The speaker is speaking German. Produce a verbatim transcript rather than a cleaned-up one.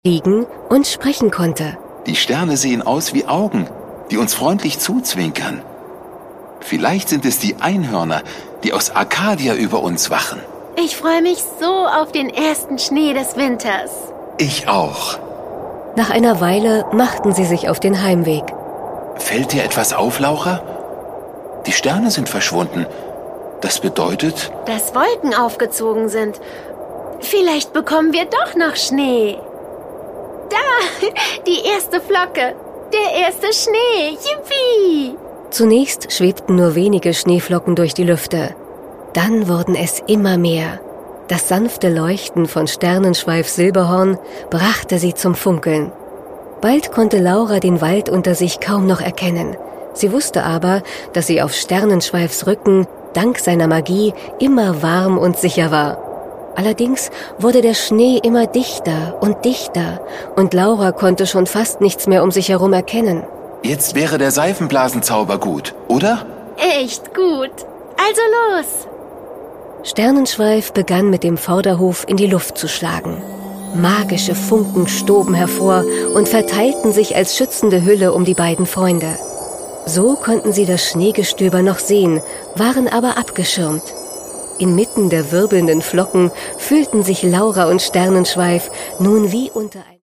fliegen und sprechen konnte. Die Sterne sehen aus wie Augen, die uns freundlich zuzwinkern. Vielleicht sind es die Einhörner, die aus Arcadia über uns wachen. Ich freue mich so auf den ersten Schnee des Winters. Ich auch. Nach einer Weile machten sie sich auf den Heimweg. Fällt dir etwas auf, Laura? Die Sterne sind verschwunden. Das bedeutet... dass Wolken aufgezogen sind. Vielleicht bekommen wir doch noch Schnee. Da, die erste Flocke. Der erste Schnee. Yippie! Zunächst schwebten nur wenige Schneeflocken durch die Lüfte. Dann wurden es immer mehr. Das sanfte Leuchten von Sternenschweifs Silberhorn brachte sie zum Funkeln. Bald konnte Laura den Wald unter sich kaum noch erkennen. Sie wusste aber, dass sie auf Sternenschweifs Rücken dank seiner Magie immer warm und sicher war. Allerdings wurde der Schnee immer dichter und dichter und Laura konnte schon fast nichts mehr um sich herum erkennen. Jetzt wäre der Seifenblasenzauber gut, oder? Echt gut. Also los! Sternenschweif begann mit dem Vorderhof in die Luft zu schlagen. Magische Funken stoben hervor und verteilten sich als schützende Hülle um die beiden Freunde. So konnten sie das Schneegestöber noch sehen, waren aber abgeschirmt. Inmitten der wirbelnden Flocken fühlten sich Laura und Sternenschweif nun wie unter ein